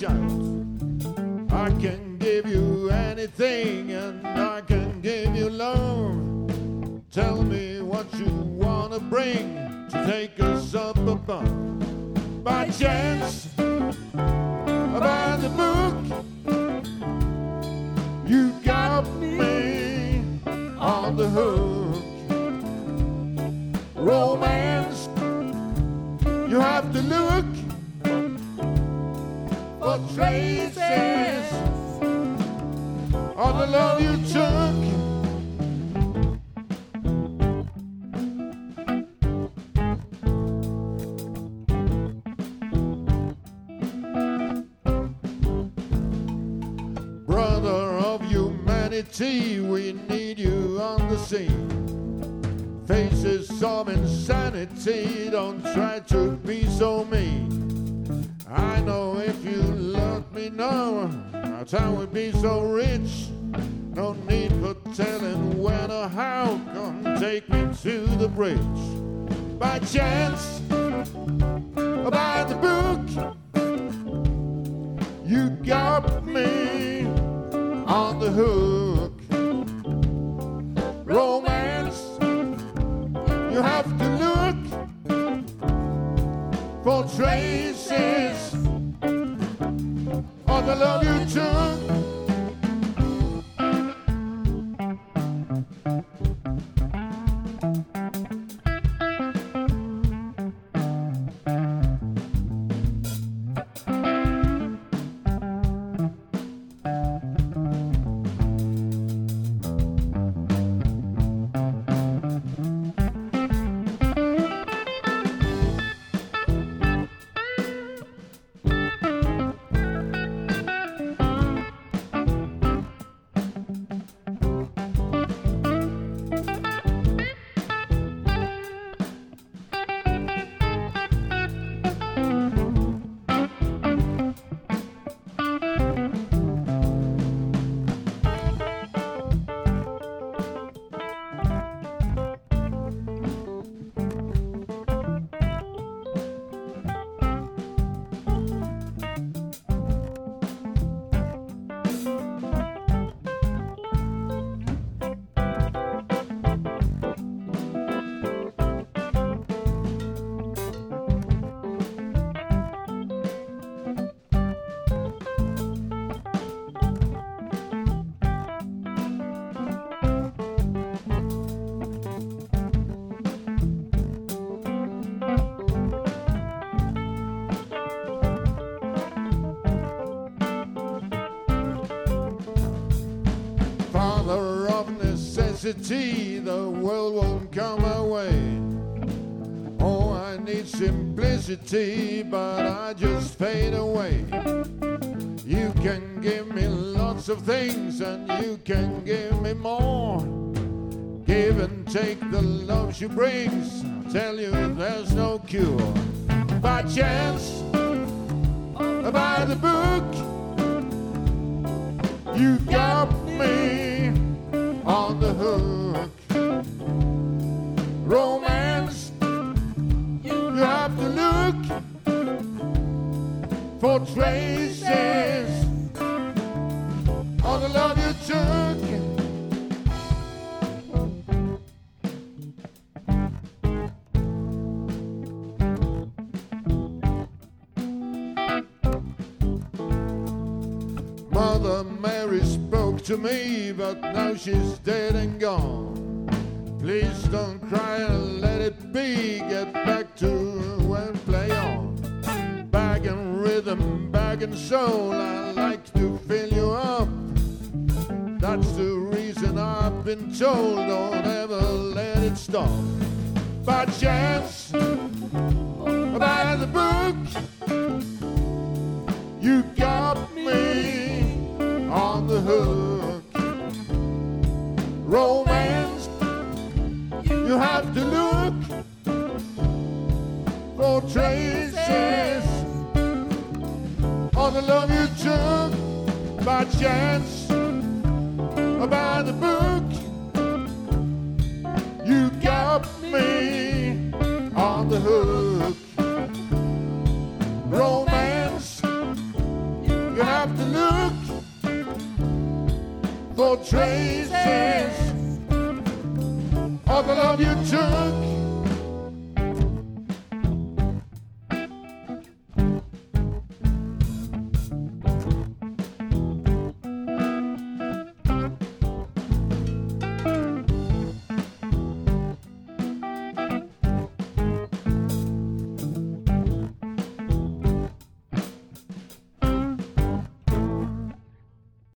shout. I can give you anything and I can give you love. Tell me what you wanna bring to take us up above. By chance, by the book, you got me on the hook. Romance, you have to look for traces of the love you took. Brother of humanity, we need you on the scene. Faces of insanity, don't try to be so mean. I know if you let me know, our town would be so rich. No need for telling when or how, come take me to the bridge. By chance, or by the book, you got me on the hook. Romance, you have to look for traces of the love you took. Father of necessity, the world won't come away. Oh, I need simplicity, but I just fade away. You can give me lots of things and you can give me more. Give and take the love she brings, I'll tell you there's no cure. By chance, by the book, you got me on the hook. Romance, you have to look for traces of the love you took. Mother Mary spoke to me, but now she's dead and gone. Please don't cry and let it be. Get back to and play on. Bag and rhythm, bag and soul, I like to fill you up. That's the reason I've been told, don't ever let it stop. By chance, by the book, you got me on the hook. Romance, you have to look for traces of the love you took. By chance, or by the book, you got me on the hook. Romance, traces of the love you took.